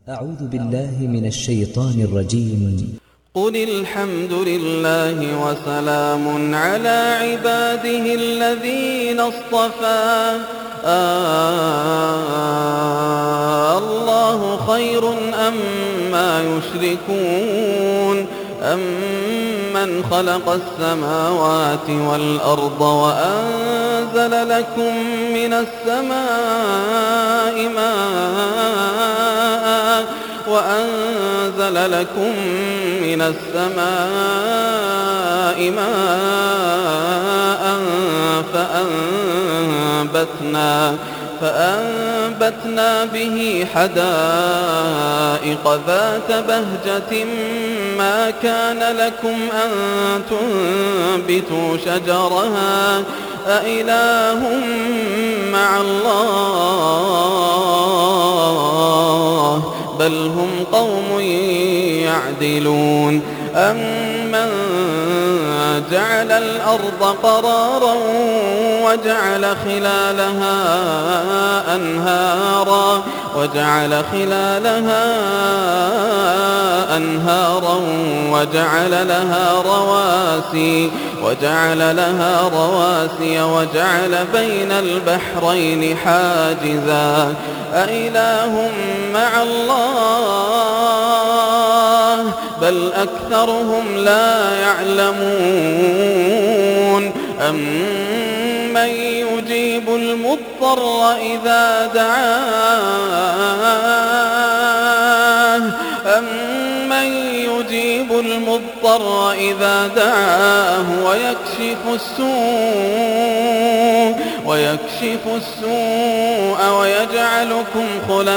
أعوذ بالله من الشيطان الرجيم. قل الحمد لله وسلام على عباده الذين اصطفى الله خير أما يشركون أمن خلق السماوات والأرض وأنزل لكم من السماء ماء فأنبتنا به حدائق ذات بهجة ما كان لكم أن تنبتوا شجرها أإله مع الله بل هم قوم يعدلون أمن جعل الأرض قرارا وجعل خلالها أنهارا وجعل لها رواسي وجعل بين البحرين حاجزا أإله مع الله بل أكثرهم لا يعلمون أمن يجيب المضطر إذا دعاه ويكشف السوء ويجعلكم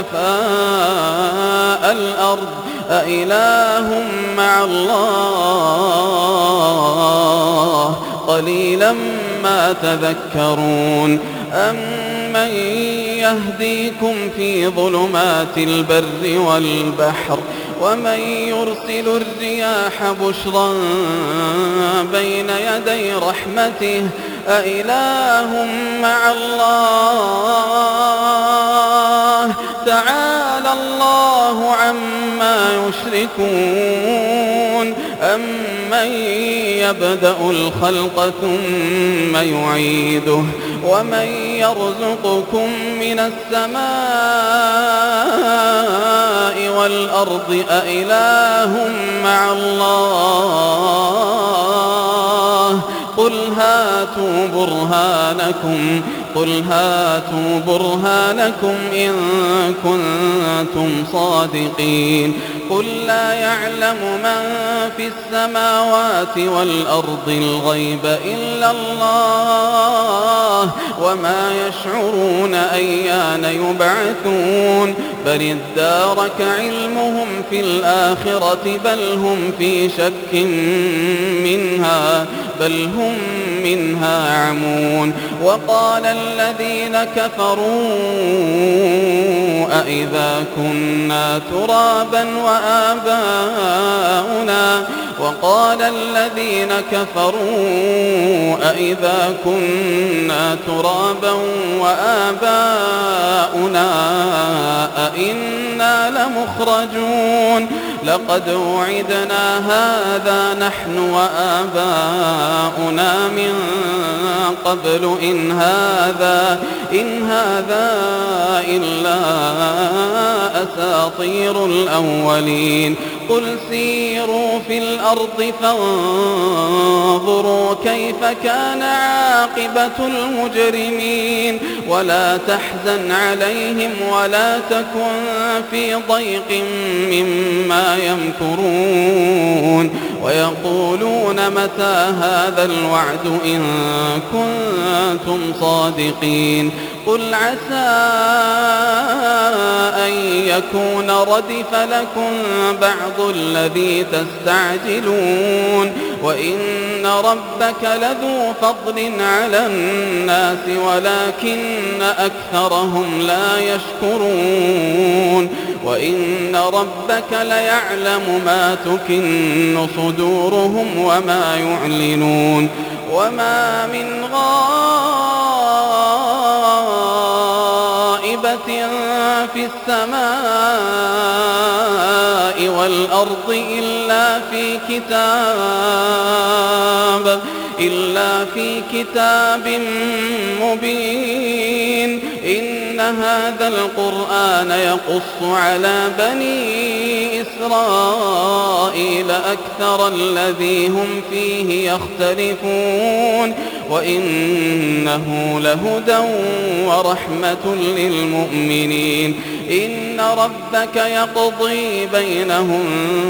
خلفاء الأرض أإله مع الله قليلا ما تذكرون أمن يهديكم في ظلمات البر والبحر ومن يرسل الرياح بشرا بين يدي رحمته أإله مع الله تعالى الله عما يشركون أمن يبدأ الخلق ثم يعيده ومن يرزقكم من السماء والأرض أإله مع الله قل هاتوا برهانكم إن كنتم صادقين قل لا يعلم من في السماوات والأرض الغيب إلا الله وما يشعرون أيان يبعثون بل ادارك علمهم في الآخرة بل هم في شك منها عمون وقال الذين كفروا أإذا كنا ترابا وآباؤنا أئنا لمخرجون لقد وعدنا هذا نحن وآباؤنا من قبل إن هذا إلا أساطير الأولين قل سيروا في الأرض فانظروا كيف كان عاقبة المجرمين ولا تحزن عليهم ولا تكن في ضيق مما يمكرون ويقولون متى هذا الوعد إن كنتم صادقين قل عسى أن يكون ردف لكم بعض الذي تستعجلون وإن ربك لذو فضل على الناس ولكن أكثرهم لا يشكرون وإن ربك ليعلم ما تكن صدورهم وما يعلنون وما من غائبة في السماء والأرض إلا في كتاب مبين. إن هذا القرآن يقص على بني إسرائيل أكثر الذي هم فيه يختلفون وإنه لهدى ورحمة للمؤمنين. إن ربك يقضي بينهم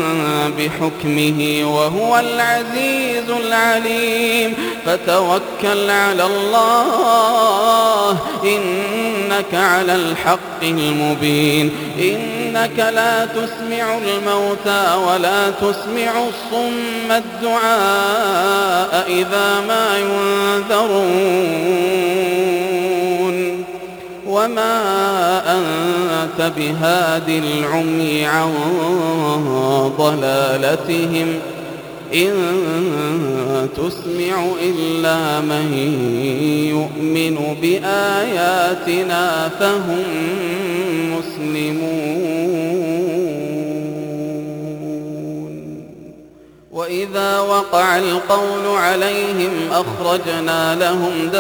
بحكمه وهو العزيز العليم. فتوكل على الله إنك على الحق المبين. إنك لا تسمع الموتى ولا تسمع الصم الدعاء إذا ما ينذرون وما أنت بهاد العمي عن ضلالتهم إن تسمع إلا من يؤمن بآياتنا فهم مسلمون. وإذا وقع القول عليهم أخرجنا لهم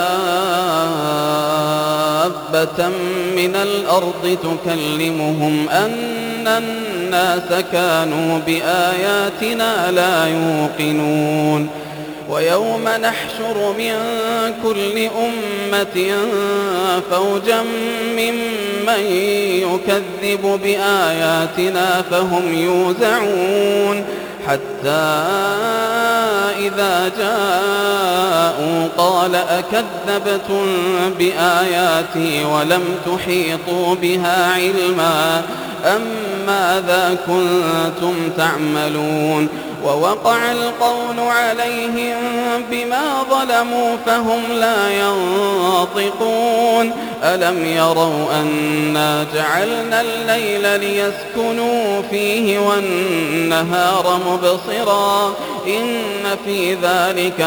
دابة من الأرض تكلمهم أن الناس كانوا بآياتنا لا يوقنون. ويوم نحشر من كل أمة فوجا ممن يكذب بآياتنا فهم يوزعون حتى إذا جاءوا قال أكذبتم بآياتي ولم تحيطوا بها علما أم ماذا كنتم تعملون. ووقع القول عليهم بما ظلموا فهم لا ينطقون. ألم يروا أنا جعلنا الليل ليسكنوا فيه والنهار مبصرا إن في ذلك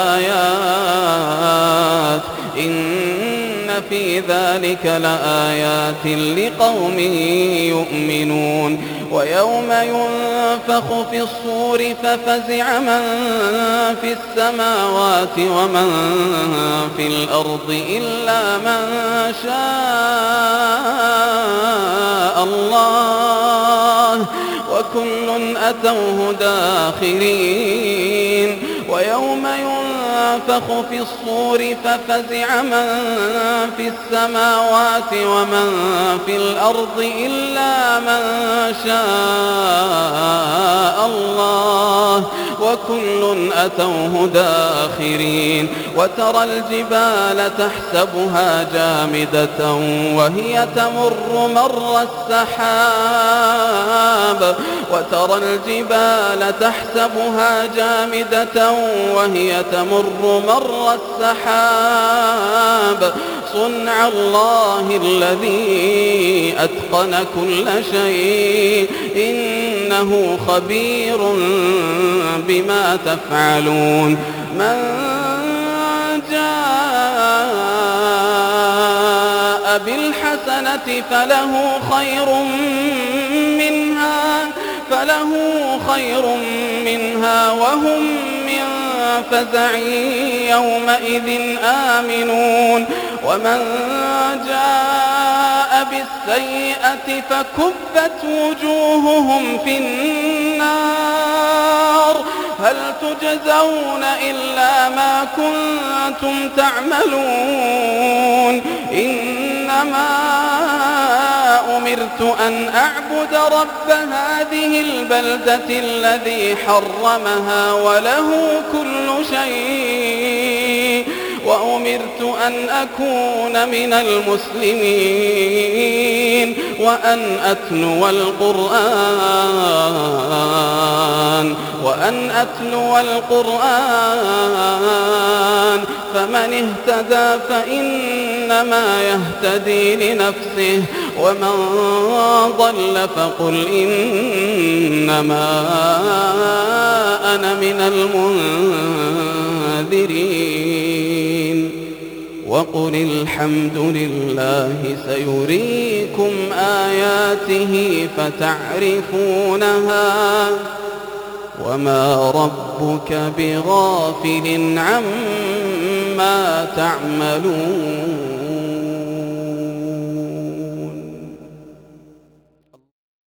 لآيات لقوم يؤمنون. ويوم ينفخ في الصور ففزع من في السماوات ومن في الأرض إلا من شاء الله وكل أتوه داخرين. ويوم ينفخ في الصور ففزع من في السماوات ومن في الأرض إلا من شاء الله وكل أتوه داخرين. وترى الجبال تحسبها جامدة وهي تمر مر السحاب وهي تمر مر السحاب صنع الله الذي أتقن كل شيء إنه خبير بما تفعلون. من جاء بالحسنة فله خير منها وهم من فزع يومئذ آمنون. ومن جاء بالسيئة فكبت وجوههم في النار هل تجزون إلا ما كنتم تعملون. إنما أمرت أن أعبد رب هذه البلدة الذي حرمها وله كل شيء وأمرت أن أكون من المسلمين وأن أتلو القرآن فمن اهتدى فإنما يهتدي لنفسه ومن ضل فقل إنما أنا من المنذرين. وقل الحمد لله سيريكم آياته فتعرفونها وما ربك بغافل عما تعملون